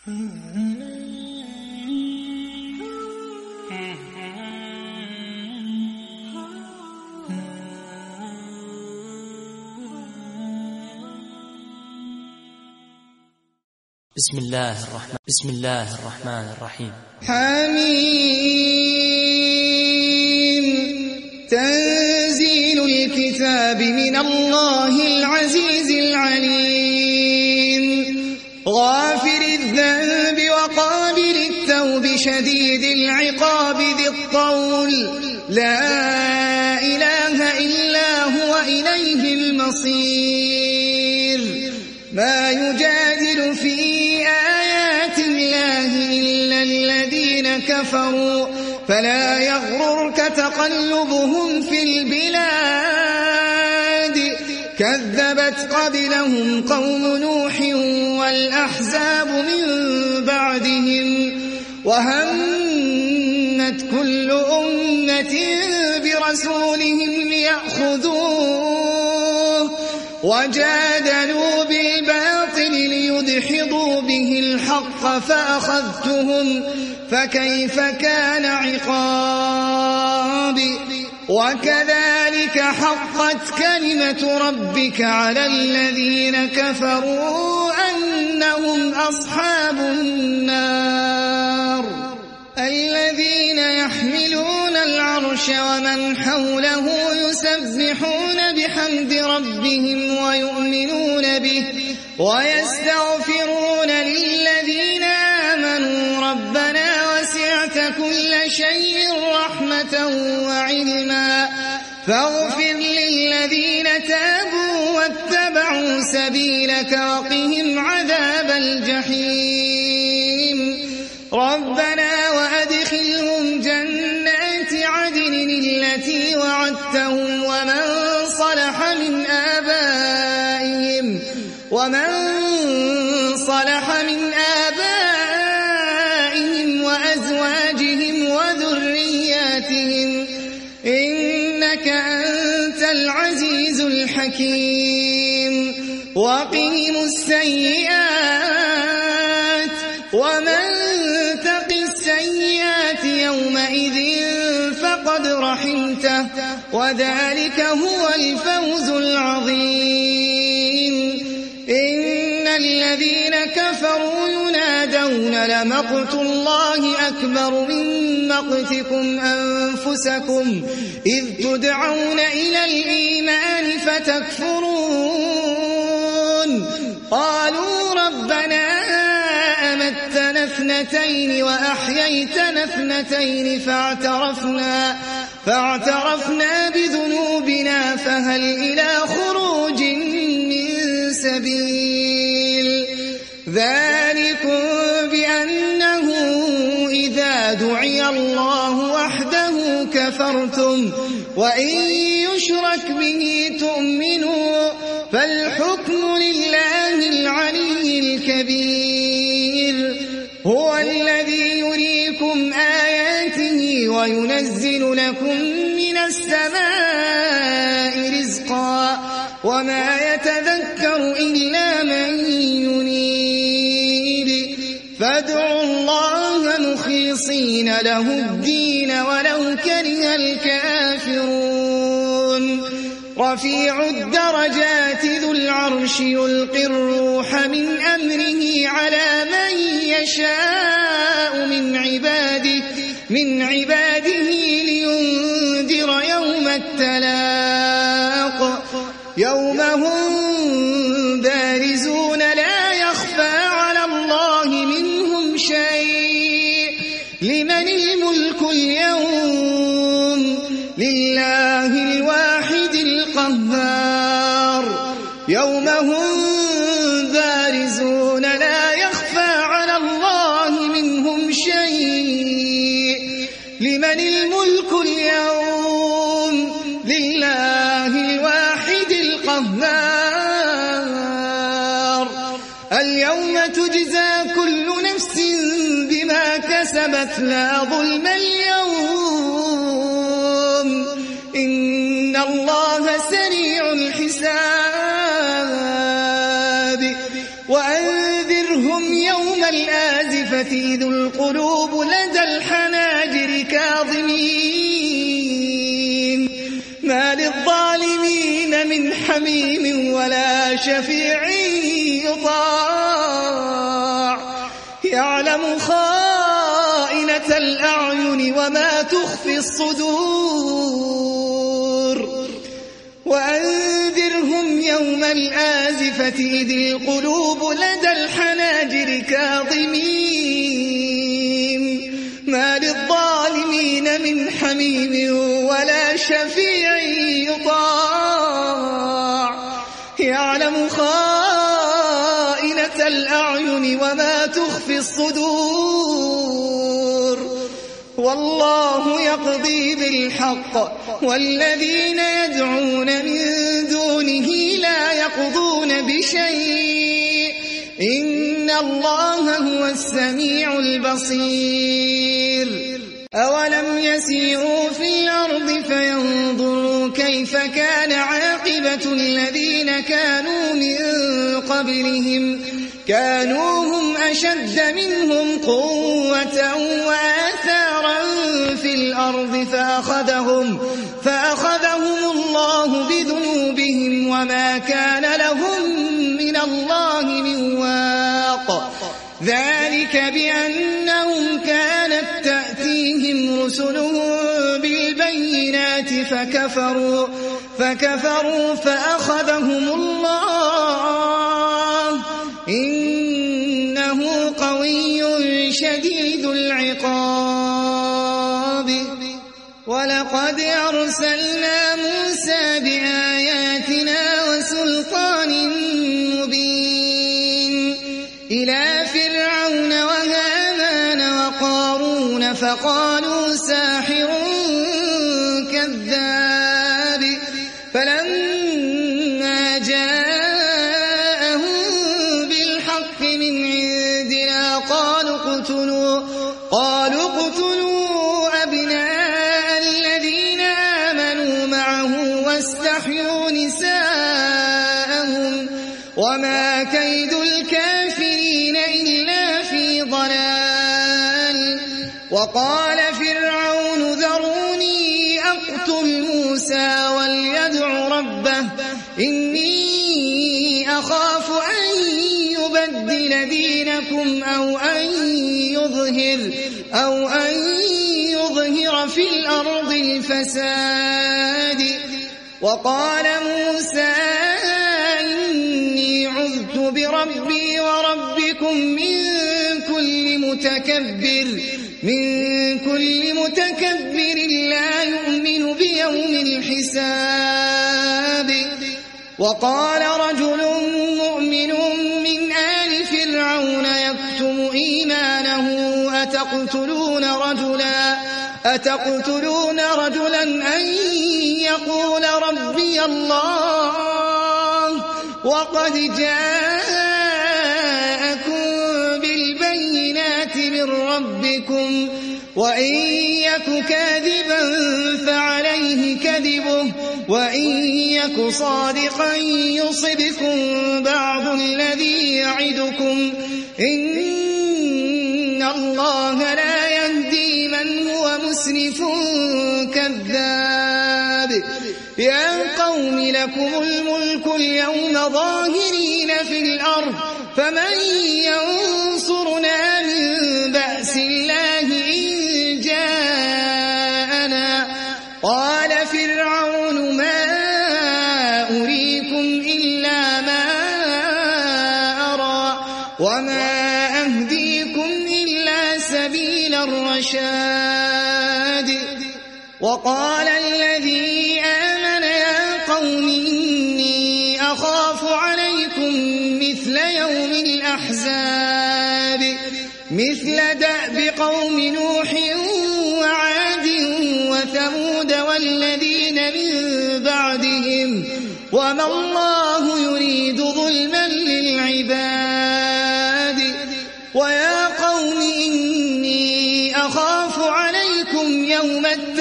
بسم الله الرحمن الرحيم. حميم. تنزيل الكتاب من الله العزيز العليم. غافر الذنب وقابل التوب شديد العقاب ذي الطول. لا إله إلا هو إليه المصير. ما يجادل في آيات الله إلا الذين كفروا فلا يغررك تقلبهم في البلاد. كذبت قبلهم قوم نوح والأحزاب من بعدهم وهمت كل أمة برسولهم ليأخذوه وجادلوا بالباطل ليدحضوا به الحق فأخذتهم فكيف كان عقابي. وكذلك حقت كلمة ربك على الذين كفروا أنهم أصحاب النار. الذين يحملون العرش ومن حوله يسبحون بحمد ربهم ويؤمنون به ويستغفرون للذين آمنوا ربنا وسعت كل شيء رحمة وعلما فاغفر للذين تابوا واتبعوا سبيلك وقهم عذاب الجحيم. ربنا وأدخلهم جنات عدن التي وعدتهم ومن صلح من آبائهم وأزواجهم وذرياتهم إنك أنت العزيز الحكيم. وقهم السيئات ومن تق السيئات يومئذ فقد رحمته وذلك هو الفوز العظيم. إن الذين كفروا ينادون لمقت الله أكبر من مقتكم أنفسكم إذ تدعون إلى الإيمان فتكفرون. قالوا ربنا أمتنا اثنتين وأحييتنا اثنتين فاعترفنا بذنوبنا فهل إلى خروج من سبيل. ذلكم بأنه إذا دعي الله وحده كفرتم وإن يشرك به تؤمنوا فالحكم لله العلي الكبير. هو الذي يريكم آياته وينزل لكم من السماء رزقا وما يتذكر إلا من ينيب. فادعوا الله مخلصين له الدين ولو كره الكافرون. رفيع الدرجات ذو العرش يلقي الروح من أمره على من يشاء من عباده لينذر يوم التلاق يوم هم بارزون لا يخفى على الله منهم شيء. لمن الملك اليوم؟ لله الواحد القهار. يوم هم بارزون لا يخفى على الله منهم شيء. لمن الملك اليوم؟ لله الواحد القهار. اليوم تجزى كل نفس بما كسبت لا ظلم اليوم إن الله سريع الحساب. وأنذرهم يوم الآزفة إذ القلوب لدى الحناجر كاظمين ما للظالمين من حميم ولا شفيع يطاع يعلم خائنة الأعين وما تخفي الصدور وأنذرهم يوم الآزفة إذ القلوب لدى الحناجر كاظمين ما للظالمين من حميم ولا شفيع يطاع يعلم خائنة الأعين وما تخفي الصدور والله يقضي بالحق والذين يدعون من دونه لا يقضون بشيء إن الله هو السميع البصير أولم يسيروا في الأرض فينظروا كيف كان عاقبة الذين كانوا من قبلهم كانوا هم أشد منهم قوة وآثارا في الأرض فأخذهم الله بذنوبهم وما كان لهم من الله من واق ذلك بأنهم كانت تأتيهم رسلهم بالبينات فكفروا فأخذهم الله إنه قوي شديد العقاب ولقد أرسلنا موسى بآياتنا وسلطان مبين إلى فرعون وهامان وقارون فقالوا ساحر كذاب فلما جاءهم بالحق من عندنا قالوا اقتلوا أبناء الذين آمنوا معه واستحيوا نساءهم وما كيد الكافرين إلا في ضلال وقال فرعون ذروني أقتل موسى وليدع ربه إني أخاف أن يبدل دينكم أو أن يظهر في الأرض الفساد وقال موسى إني عذت بربي وربكم من كل متكبر لا يؤمن بيوم الحساب وقال رجل مؤمن من آل فرعون يكتم إيمانه أتقتلون رجلا أن يقول ربي الله وقد جاءكم بالبينات من ربكم وإن يك كاذبا فعليه كذبه وإن يك صادقا يصبكم بعض الذي يعدكم إن الله لا يهدي من هو مسرف كذاب يا قوم لكم الملك اليوم ظاهرين في الأرض فمن ينصرنا من بأس الله إن جاءنا قال فرعون ما أريكم إلا ما أرى وما أهديكم إلا سبيل الرشاد وقال الذي آمن يا قوم إني أخاف عليكم مثل يوم الأحزاب مثل دأب قوم نوح وعاد وثمود والذين من بعدهم وما الله يريد ظلما للعباد ويا قوم إني أخاف عليكم يوم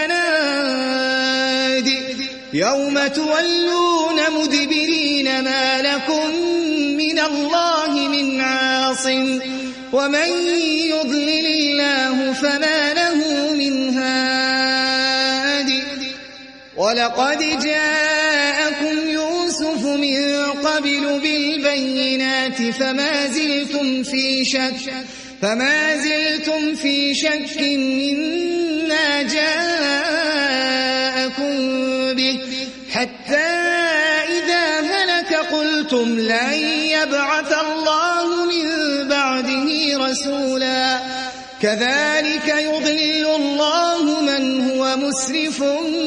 التناد يوم تولون مدبرين ما لكم من الله من عاصم ومن يضلل الله فما له من هاد ولقد جاءكم يوسف من قبل بالبينات فما زلتم في شك مما جاءكم به حتى إذا هلك قلتم لن يبعث الله من بعده رسولا كذلك يضل الله من هو مسرف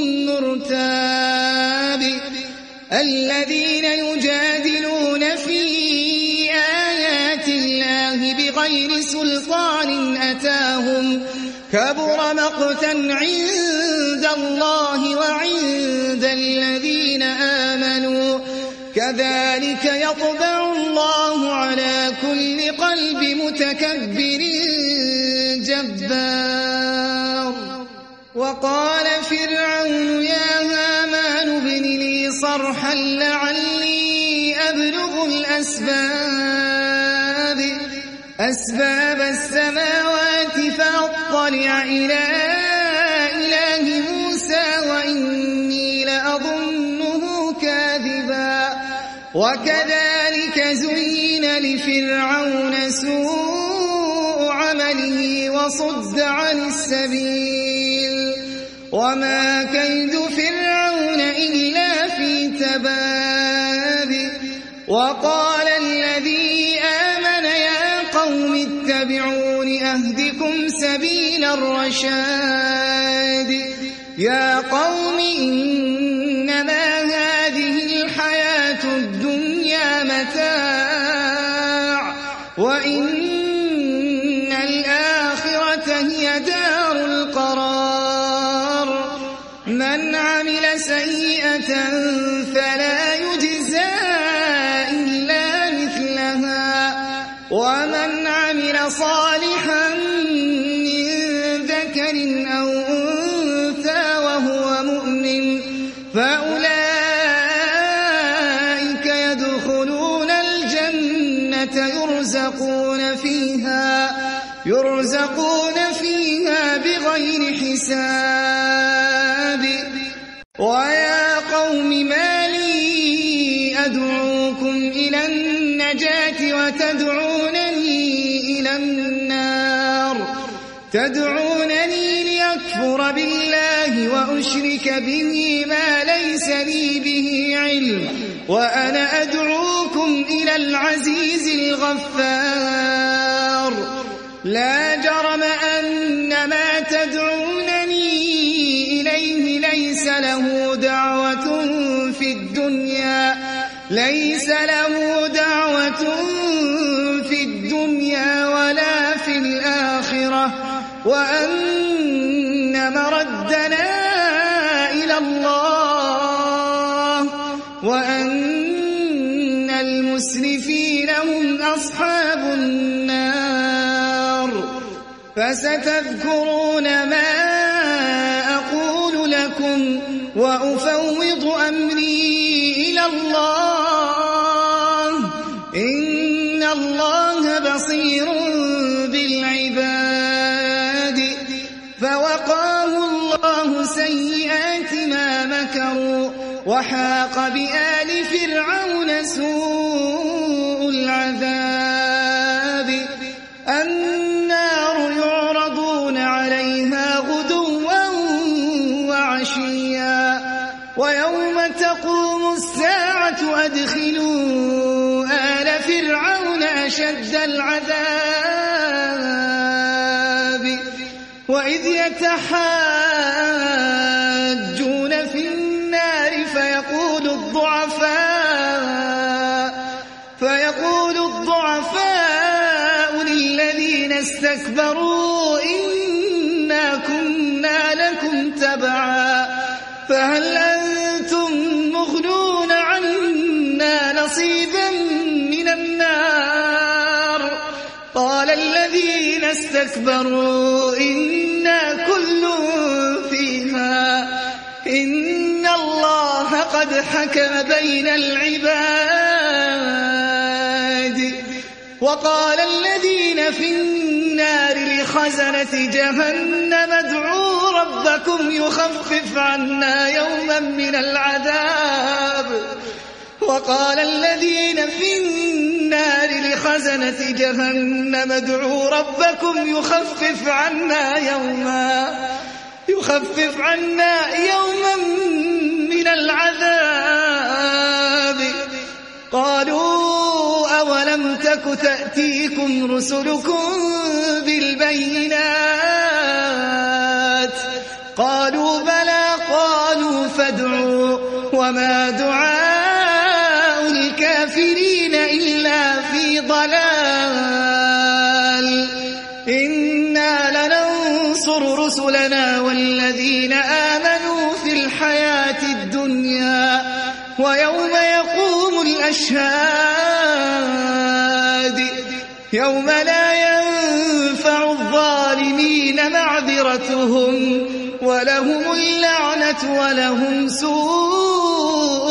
مرتاب الذين يجادلون في آيات الله بغير سلطان أتاهم كبر مقتا عند الله وعند الذين آمنوا كذلك يطبع الله على كل قلب متكبر جبار وقال فرعون يا هامان ابن لي صرحا لعلي أبلغ أسباب السماوات فأطلع إلى إله موسى وإني لأظنه كاذبا وكذلك زين لفرعون سوء عمله وصد عن السبيل وما كيد فرعون إلا في تباب وقال الذي آمن يا قوم اتبعون أهدكم سبيل الرشاد يا قوم إنما هذه الحياة الدنيا متاع وإن الآخرة هي دار القرار من عمل سيئة فلا يجزى إلا مثلها ومن عمل صالحا من ذكر أو أنثى وهو مؤمن فأولئك يدخلون الجنة يرزقون فيها بغير حساب ويا قوم ما لي أدعوكم إلى النجاة وتدعونني إلى النار تدعونني ليكفر بالله وأشرك به ما ليس لي به علم وأنا أدعوكم إلى العزيز الغفار لا جرم أن ما تدعونني إليه ليس له دعوة في الدنيا ولا في الآخرة وأن مردنا إلى الله وأن المسرفين هم أصحاب النار فستذكرون ما أقول لكم وأفوض أمري إلى الله إن الله بصير بالعباد فوقاه الله سيئات ما مكروا وحاق بآل فرعون سوء العذاب النار يعرضون عليها غدوا وعشيا ويوم تقوم الساعة أدخلوا آل فرعون أشد العذاب وإذ يتحاجون في النار فيقول الضعفاء للذين استكبروا إنا كنا لكم تبعا فهل أنتم مغنون عنا نصيبا من النار قال الذين استكبروا إنا كل فيها إن الله قد حكم بين العباد وقال الذين في النار لخزنة جهنم ادعوا ربكم يخفف عنا يوما من العذاب وقال الذين في النار لخزنة جهنم ادعوا ربكم يخفف عنا يوما من العذاب قالوا أولم تك تأتيكم رسلكم بالبينات قالوا بلى قالوا فادعوا وما دعاء الكافرين إلا في ضلال إنا لننصر رسلنا والذين آمنوا في الحياة الدنيا ويوم يقوم الأشهاد يوم لا ينفع الظالمين معذرتهم ولهم اللعنة ولهم سوء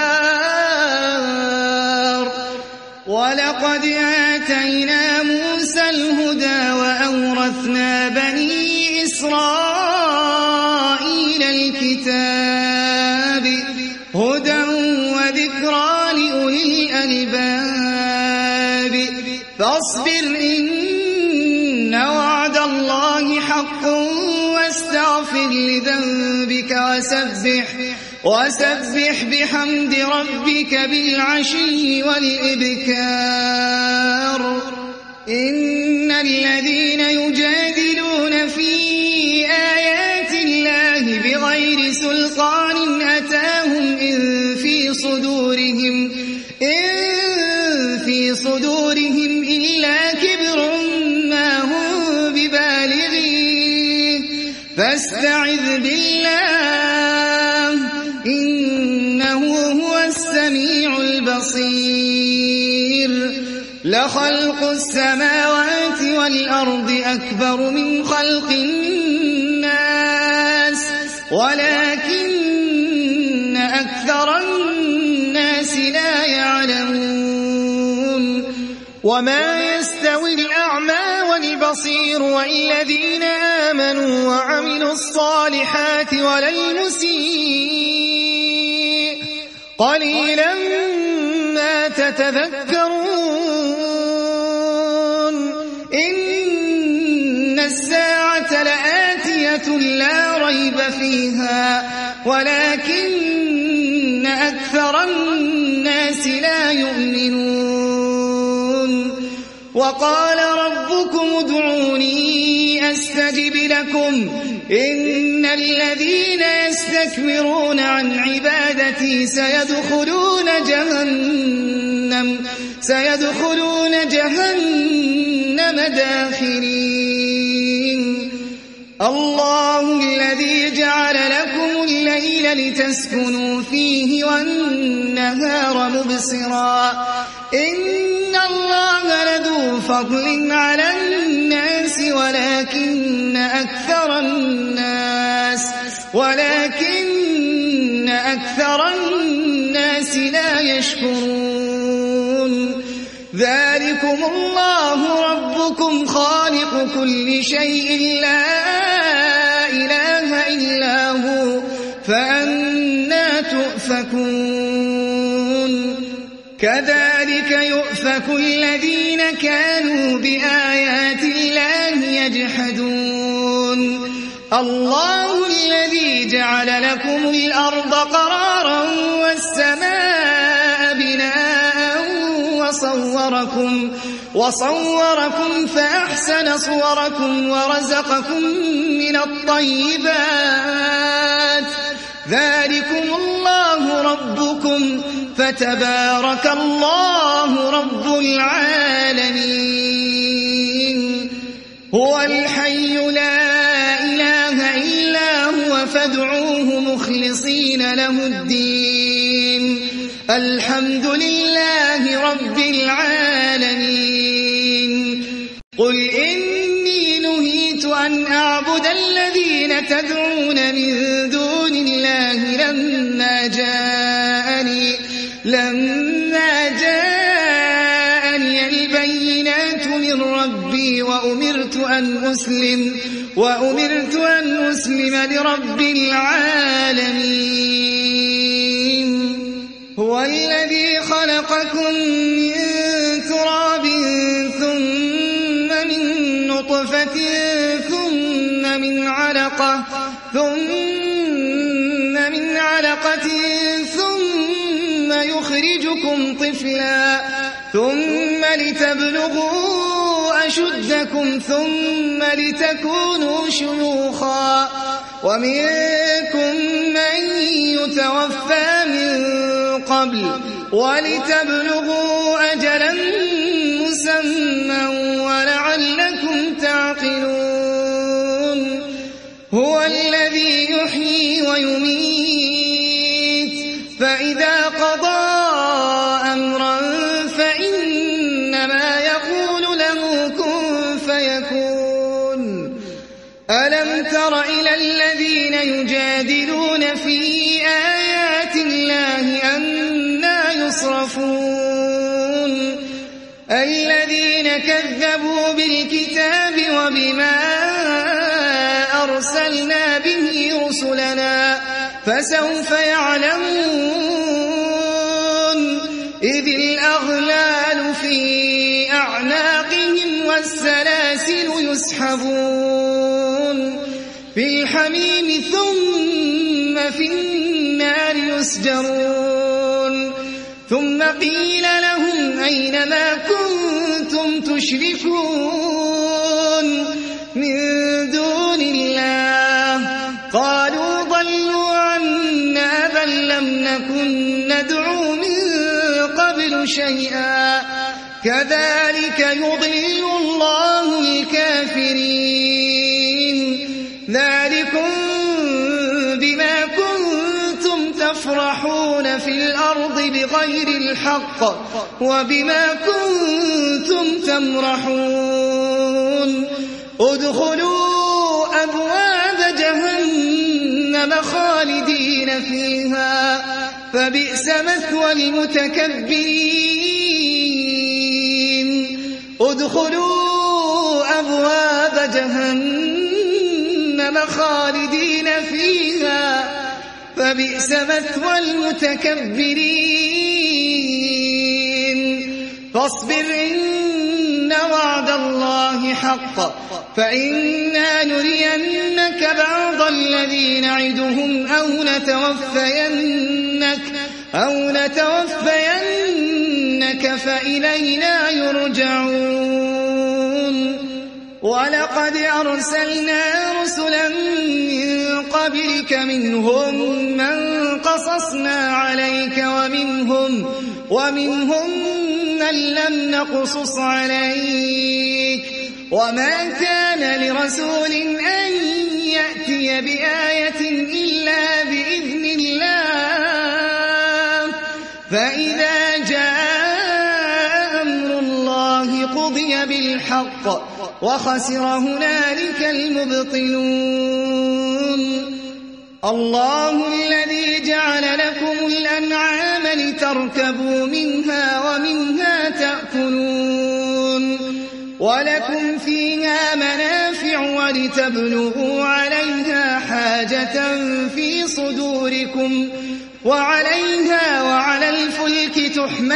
الدار ولقد آتينا موسى الهدى وأورثنا بني إسرائيل الكتاب هدى وذكرى لأولي الألباب فاصبر إن وعد الله حق واستغفر لذنبك وسبح بحمد ربك بالعشي والإبكار إن الذين يجادلون في آيات الله بغير سلطان أتاهم إن في صدورهم إلا كبر ما هم ببالغيه فاستعذ بالله إنه هو السميع البصير لخلق السماوات والأرض أكبر من خلق الناس ولكن أكثر الناس لا يعلمون وما يستوي الأعمى والبصير والذين آمنوا وعملوا الصالحات ولا المسيء قليلا ما تتذكرون إن الساعة لآتية لا ريب فيها ولكن أكثر الناس لا يؤمنون وقال ربكم ادعوني أستجب لكم إن الذين يستكبرون عن عبادتي سيدخلون جهنم داخرين الله الذي جعل لكم الليل لتسكنوا فيه والنهار مبصرا إن الله لذو فضل على الناس ولكن أكثر الناس لا يشكرون ذلكم الله ربكم خالق كل شيء لا إله إلا هو فأنى تؤفكون كذلك يؤفك الذين كانوا بآيات الله يجحدون الله الذي جعل لكم الأرض قرارا والسماء بناء وصوركم فأحسن صوركم ورزقكم من الطيبات ذلكم الله ربكم فتبارك الله رب العالمين هو الحي لا إله إلا هو فادعوه مخلصين له الدين الحمد لله رب العالمين قل إني نهيت أن أعبد الذين تدعون من دون الله لما جاءني البينات وأمرت أن أسلم لرب العالمين. هو الذي خلقكم من تراب ثم من نطفة ثم من علقة ثم يخرجكم طفلا ثم لتبلغوا أشدكم ثم لتكونوا شيوخا ومنكم من يتوفى من قبل ولتبلغوا أجلا مسمى ولعلكم تعقلون. هو الذي يحيي ويميت فإذا قضى أمرا فإنما يقول له كن فيكون. ألم تر إلى الذين يجادلون في آيات الله أنى يصرفون الذين كذبوا بالكتاب وبما أرسلنا به رسلنا فسوف يعلمون إذ الأغلال في أعناقهم والسلاسل يسحبون في الحميم ثم في النار يسجرون ثم قيل لهم أين ما كنتم تشركون من دون الله قالوا ضلوا عنا بل لم نكن ندعو من قبل شيئا كذلك يضل الله الكافرين. ذلكم بما كنتم تفرحون في الأرض بغير الحق وبما كنتم تمرحون. ادخلوا أبواب جهنم خالدين فيها فبئس مثوى المتكبرين. ادخلوا أبواب جهنم خالدين فيها فبئس مثوى المتكبرين. فاصبر إن وعد الله حق فإنا نرينك بعض الذي نعدهم أو نتوفينك فإلينا يرجعون. ولقد أرسلنا رسلا من قبلك منهم من قصصنا عليك ومنهم من لم نقصص عليك وما كان لرسول أن يأتي بآية إلا بإذن الله فإذا جاء أمر الله قضي بالحق وخسر هنالك المبطلون. الله الذي جعل لكم الأنعام لتركبوا منها ومنها تأكلون ولكم فيها منافع ولتبلغوا عليها حاجة في صدوركم وعليها وعلى الفلك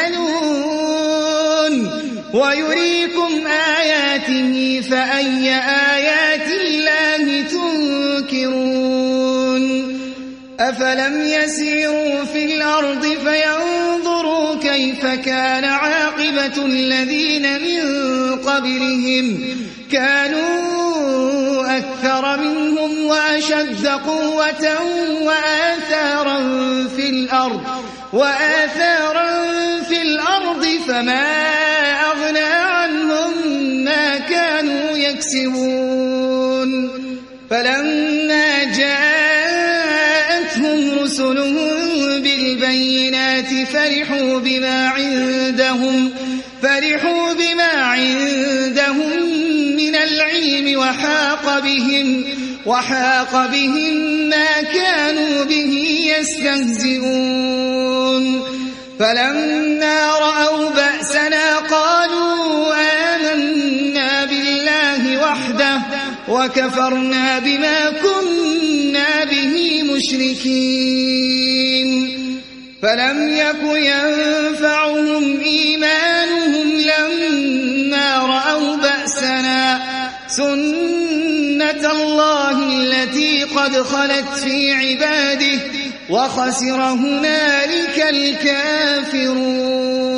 تحملون ويريكم آياته فأي آيات الله تنكرون. أفلم يسيروا في الأرض فينظروا كيف كان عاقبة الذين من قبلهم كانوا أكثر منهم وأشد قوة وآثارا في الأرض فما أغنى عنهم ما كانوا يكسبون. فلما جاءتهم رسلهم بالبينات فرحوا بما عندهم من العلم وحاق بهم ما كانوا به يستهزئون. فلما رأوا بأسنا قالوا آمنا بالله وحده وكفرنا بما كنا به مشركين فلم يك ينفعهم إيمانهم لما رأوا بأسنا سنة الله التي قد خلت في عباده وخسر هنالك الكافرون